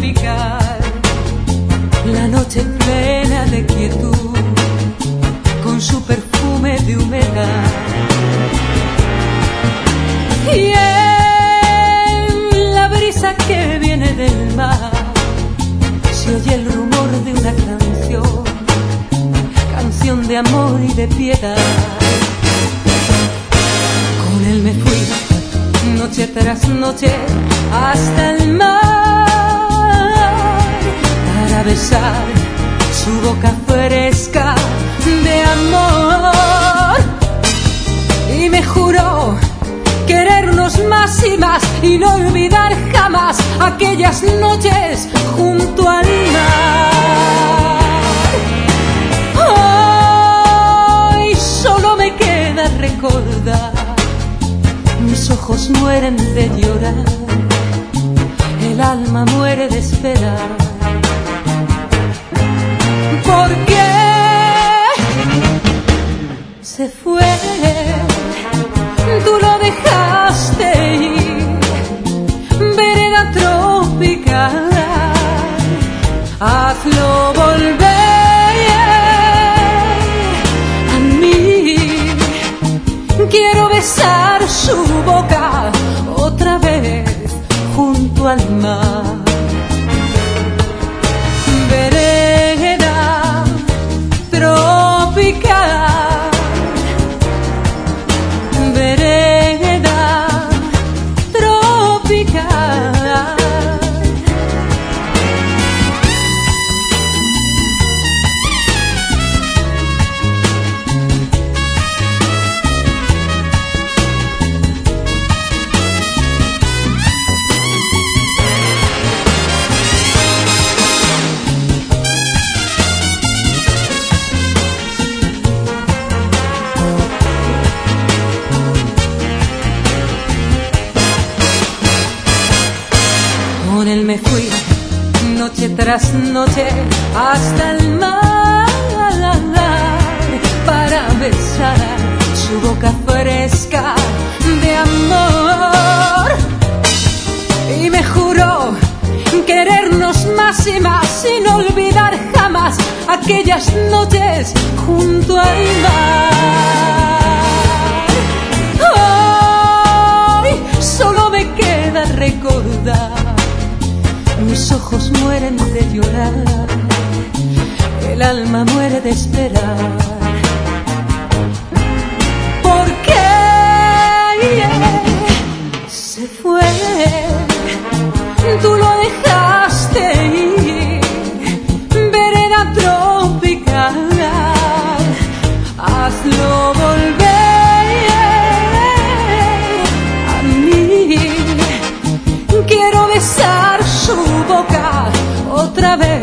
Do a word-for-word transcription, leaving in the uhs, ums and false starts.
tropical, la noche plena de quietud, con su perfume de humedad. Y en la brisa que viene del mar se oye el rumor de una canción, canción de amor y de piedad. Con él me fui noche tras noche hasta el mar para besar su boca fresca de amor. Y me juró querernos más y más y no olvidar jamás aquellas noches junto al mar. Hoy solo me queda recordar, mis ojos mueren de llorar, el alma muere de esperar. ¿Por qué se fue? Tú lo dejaste ir, vereda tropical, hazlo volver a mí. Quiero besar su boca otra vez junto al mar. Vereda tropical, vereda tropical. Con él me fui noche tras noche hasta el mar para besar su boca fresca de amor. Y me juró querernos más y más y no olvidar jamás aquellas noches junto al mar. Hoy solo me queda recordar, mis ojos mueren de llorar, el alma muere de esperar. ¿Por qué se fue? Tú lo dejaste ir, vereda tropical, hazlo volver a mí. Quiero besar su boca otra vez